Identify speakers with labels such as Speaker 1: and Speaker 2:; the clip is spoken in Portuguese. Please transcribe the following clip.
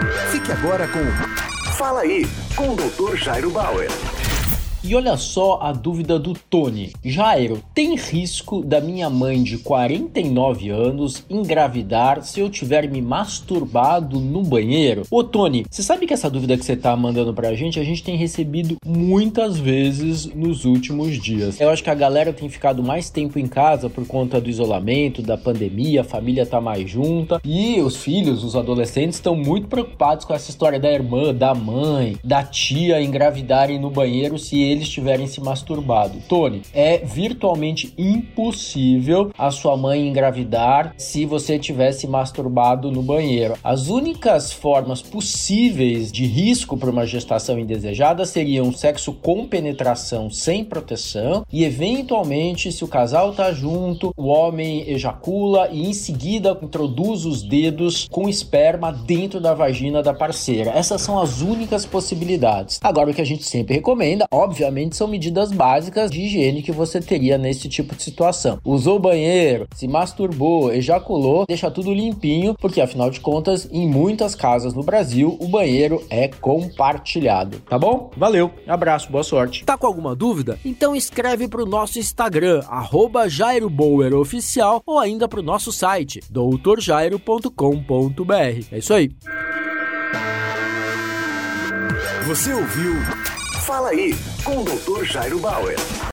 Speaker 1: Fique agora com Fala Aí, com o Dr. Jairo Bauer.
Speaker 2: E olha só a dúvida do Tony. Jairo, tem risco da minha mãe de 49 anos engravidar se eu tiver me masturbado no banheiro? Ô Tony, você sabe que essa dúvida que você tá mandando pra gente, a gente tem recebido muitas vezes nos últimos dias. Eu acho que a galera tem ficado mais tempo em casa por conta do isolamento, da pandemia, a família tá mais junta e os filhos, os adolescentes estão muito preocupados com essa história da irmã, da mãe, da tia engravidarem no banheiro se eles tiverem se masturbado. Tony, é virtualmente impossível a sua mãe engravidar se você tivesse masturbado no banheiro. As únicas formas possíveis de risco para uma gestação indesejada seriam sexo com penetração sem proteção e, eventualmente, se o casal tá junto, o homem ejacula e em seguida introduz os dedos com esperma dentro da vagina da parceira. Essas são as únicas possibilidades. Agora, o que a gente sempre recomenda, obviamente, são medidas básicas de higiene que você teria nesse tipo de situação. Usou o banheiro, se masturbou, ejaculou, deixa tudo limpinho, porque afinal de contas, em muitas casas no Brasil, o banheiro é compartilhado. Tá bom? Valeu, abraço, boa sorte.
Speaker 3: Tá com alguma dúvida? Então escreve pro nosso Instagram, @JairoBauerOficial, ou ainda pro nosso site, doutorjairo.com.br. É isso aí.
Speaker 1: Você ouviu Fala Aí, com o Dr. Jairo Bauer.